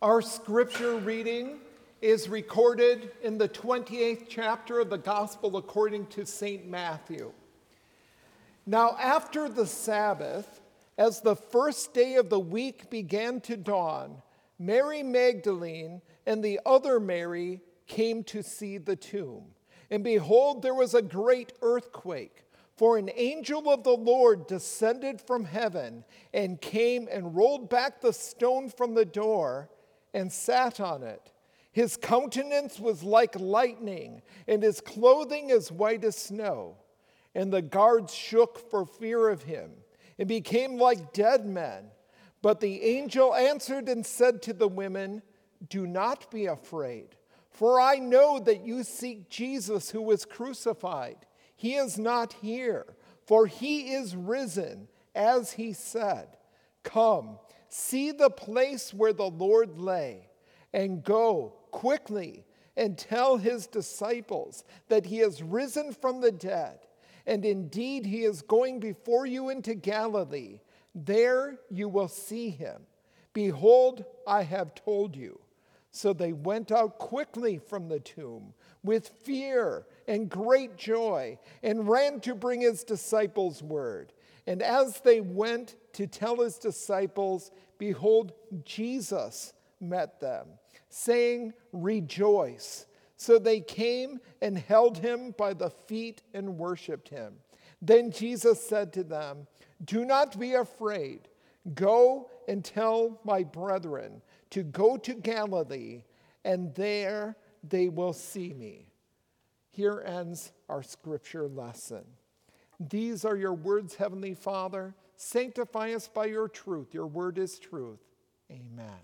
Our scripture reading is recorded in the 28th chapter of the Gospel according to St. Matthew. Now, after the Sabbath, as the first day of the week began to dawn, Mary Magdalene and the other Mary came to see the tomb. And behold, there was a great earthquake, for an angel of the Lord descended from heaven and came and rolled back the stone from the door and sat on it. His countenance was like lightning, and his clothing as white as snow. And the guards shook for fear of him and became like dead men. But the angel answered and said to the women, "Do not be afraid, for I know that you seek Jesus who was crucified. He is not here, for he is risen, as he said. Come, see the place where the Lord lay, and go quickly and tell his disciples that he has risen from the dead. And indeed, he is going before you into Galilee. There you will see him. Behold, I have told you." So they went out quickly from the tomb with fear and great joy and ran to bring his disciples word. And as they went to tell his disciples, behold, Jesus met them, saying, "Rejoice." So they came and held him by the feet and worshiped him. Then Jesus said to them, "Do not be afraid. Go and tell my brethren to go to Galilee, and there they will see me." Here ends our scripture lesson. These are your words, Heavenly Father. Sanctify us by your truth. Your word is truth. Amen.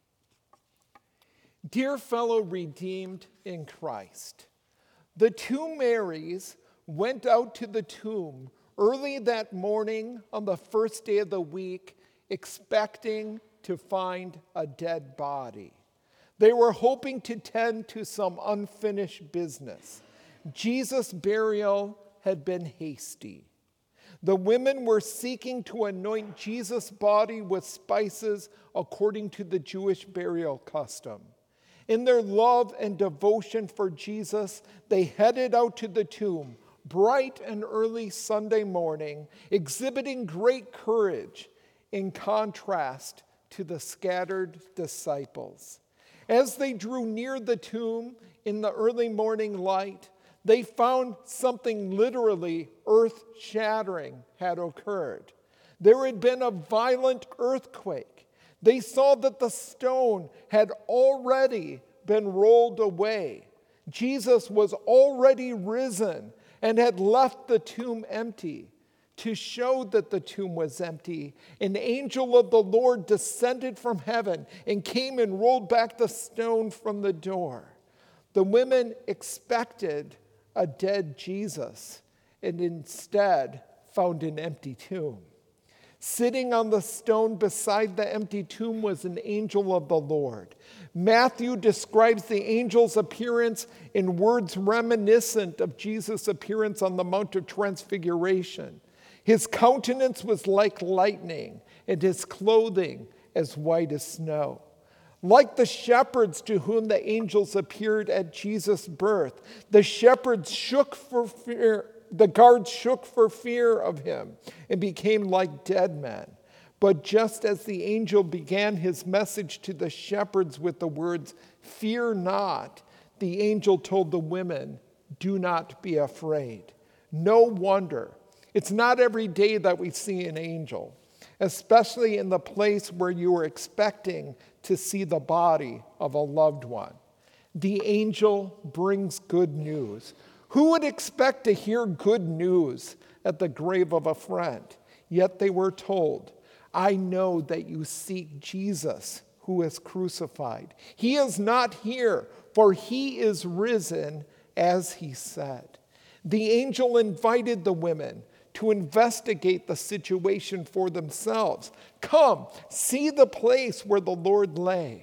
Dear fellow redeemed in Christ, the two Marys went out to the tomb early that morning on the first day of the week, expecting to find a dead body. They were hoping to tend to some unfinished business. Jesus' burial had been hasty. The women were seeking to anoint Jesus' body with spices according to the Jewish burial custom. In their love and devotion for Jesus, they headed out to the tomb bright and early Sunday morning, exhibiting great courage in contrast to the scattered disciples. As they drew near the tomb in the early morning light, they found something literally earth-shattering had occurred. There had been a violent earthquake. They saw that the stone had already been rolled away. Jesus was already risen and had left the tomb empty. To show that the tomb was empty, an angel of the Lord descended from heaven and came and rolled back the stone from the door. The women expected a dead Jesus and instead found an empty tomb. Sitting on the stone beside the empty tomb was an angel of the Lord. Matthew describes the angel's appearance in words reminiscent of Jesus' appearance on the Mount of Transfiguration. His countenance was like lightning, and his clothing as white as snow. Like the shepherds to whom the angels appeared at Jesus' birth, the shepherds shook for fear. The guards shook for fear of him and became like dead men. But just as the angel began his message to the shepherds with the words, "Fear not," the angel told the women, "Do not be afraid." No wonder. It's not every day that we see an angel, especially in the place where you are expecting to see the body of a loved one. The angel brings good news. Who would expect to hear good news at the grave of a friend? Yet they were told, "I know that you seek Jesus who is crucified. He is not here, for he is risen, as he said." The angel invited the women to investigate the situation for themselves. Come, see the place where the Lord lay.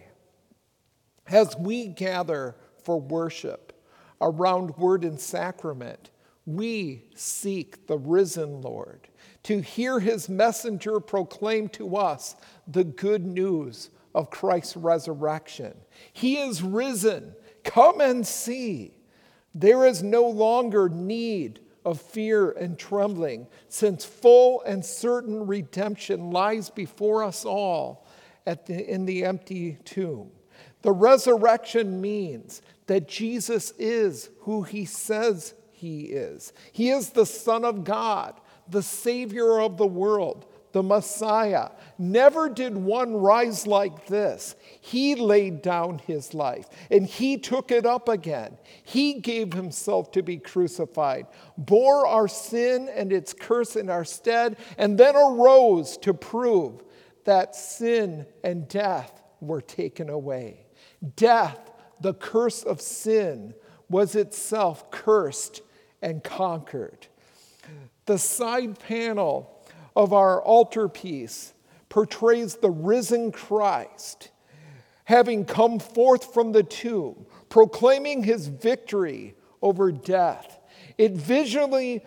As we gather for worship around word and sacrament, we seek the risen Lord to hear his messenger proclaim to us the good news of Christ's resurrection. He is risen. Come and see. There is no longer need of fear and trembling, since full and certain redemption lies before us all in the empty tomb. The resurrection means that Jesus is who he says he is. He is the Son of God, the Savior of the world, the Messiah. Never did one rise like this. He laid down his life, and he took it up again. He gave himself to be crucified, bore our sin and its curse in our stead, and then arose to prove that sin and death were taken away. Death, the curse of sin, was itself cursed and conquered. The side panel of our altarpiece portrays the risen Christ, having come forth from the tomb, proclaiming his victory over death. It visually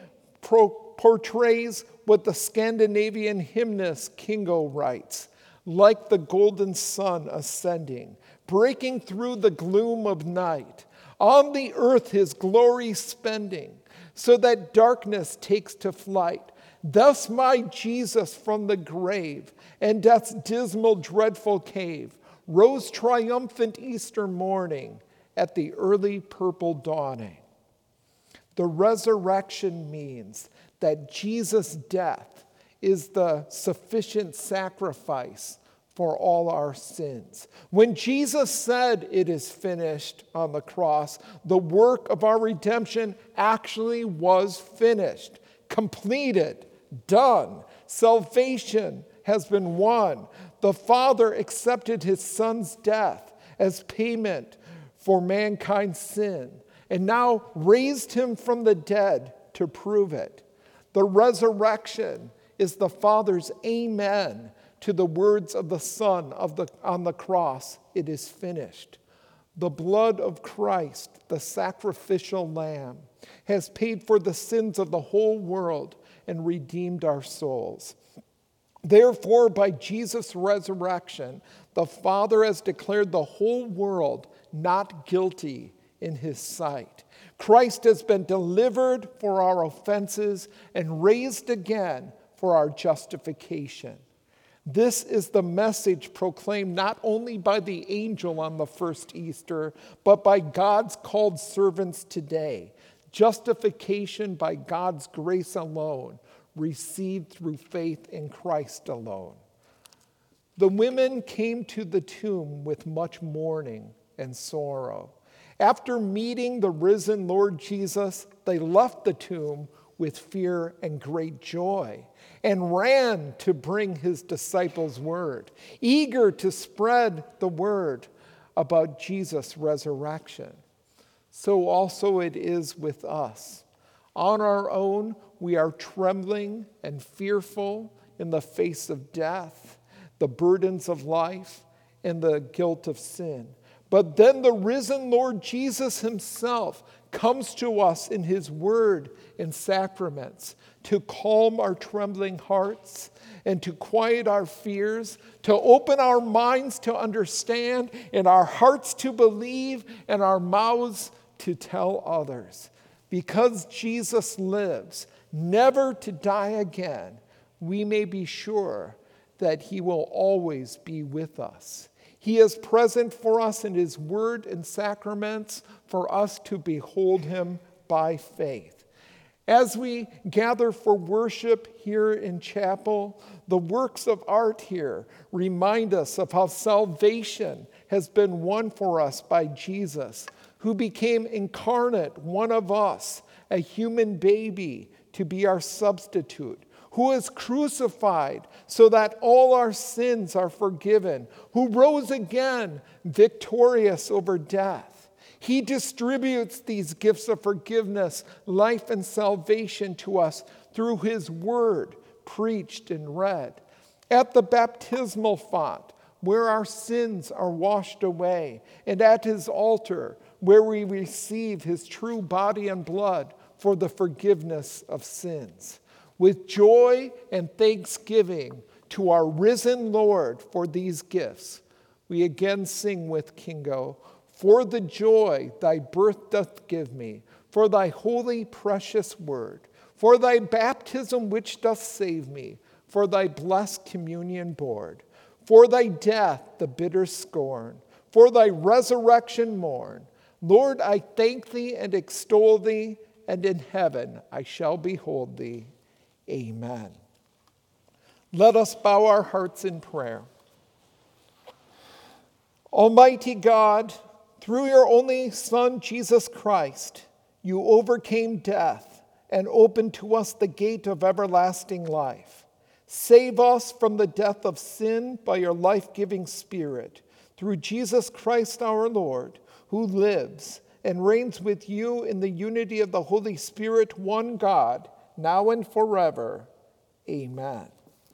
portrays what the Scandinavian hymnist Kingo writes, like the golden sun ascending, breaking through the gloom of night, on the earth his glory spending, so that darkness takes to flight. Thus my Jesus from the grave and death's dismal, dreadful cave rose triumphant Easter morning at the early purple dawning. The resurrection means that Jesus' death is the sufficient sacrifice for all our sins. When Jesus said it is finished on the cross, the work of our redemption actually was finished, completed, done. Salvation has been won. The Father accepted his Son's death as payment for mankind's sin, and now raised him from the dead to prove it. The resurrection is the Father's amen to the words of the Son on the cross. It is finished. The blood of Christ, the sacrificial lamb, has paid for the sins of the whole world and redeemed our souls. Therefore, by Jesus' resurrection, the Father has declared the whole world not guilty in his sight. Christ has been delivered for our offenses and raised again for our justification. This is the message proclaimed not only by the angel on the first Easter, but by God's called servants today. Justification by God's grace alone, received through faith in Christ alone. The women came to the tomb with much mourning and sorrow. After meeting the risen Lord Jesus, they left the tomb with fear and great joy and ran to bring his disciples word, eager to spread the word about Jesus' resurrection. So also it is with us. On our own, we are trembling and fearful in the face of death, the burdens of life, and the guilt of sin. But then the risen Lord Jesus himself comes to us in his word and sacraments to calm our trembling hearts and to quiet our fears, to open our minds to understand and our hearts to believe and our mouths to tell others. Because Jesus lives, never to die again, we may be sure that he will always be with us. He is present for us in his word and sacraments for us to behold him by faith. As we gather for worship here in chapel, the works of art here remind us of how salvation has been won for us by Jesus, who became incarnate, one of us, a human baby, to be our substitute, who is crucified so that all our sins are forgiven, who rose again victorious over death. He distributes these gifts of forgiveness, life, and salvation to us through his word, preached and read. At the baptismal font, where our sins are washed away, and at his altar, where we receive his true body and blood for the forgiveness of sins. With joy and thanksgiving to our risen Lord for these gifts, we again sing with Kingo, for the joy thy birth doth give me, for thy holy precious word, for thy baptism which doth save me, for thy blessed communion board, for thy death the bitter scorn, for thy resurrection morn. Lord, I thank thee and extol thee, and in heaven I shall behold thee. Amen. Let us bow our hearts in prayer. Almighty God, through your only Son, Jesus Christ, you overcame death and opened to us the gate of everlasting life. Save us from the death of sin by your life-giving Spirit, through Jesus Christ our Lord, who lives and reigns with you in the unity of the Holy Spirit, one God, now and forever. Amen.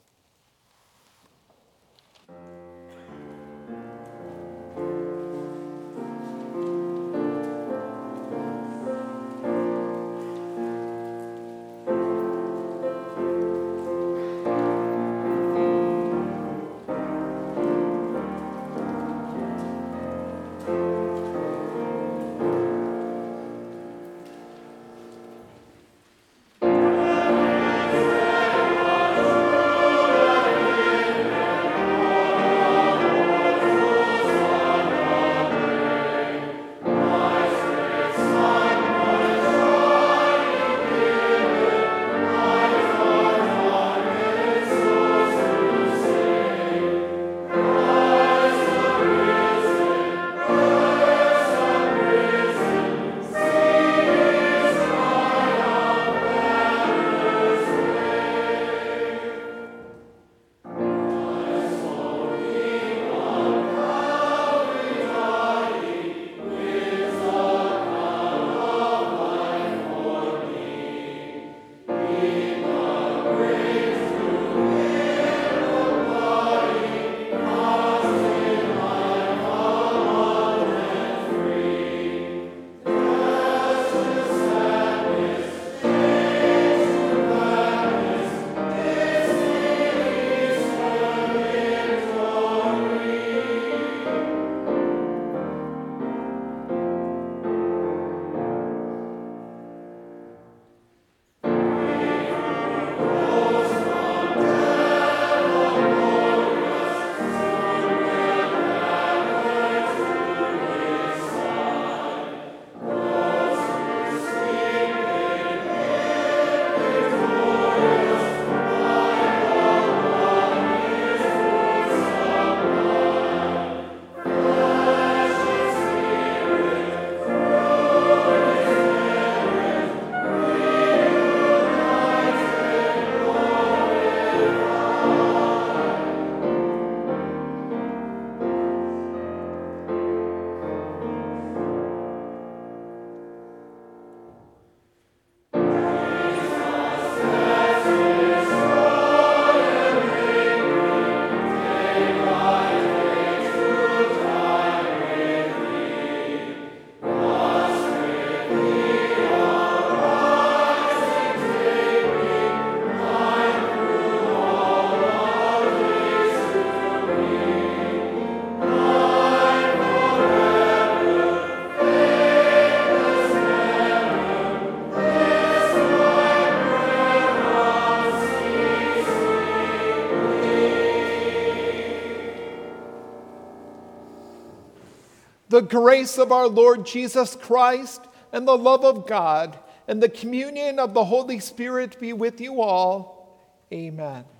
The grace of our Lord Jesus Christ and the love of God and the communion of the Holy Spirit be with you all. Amen.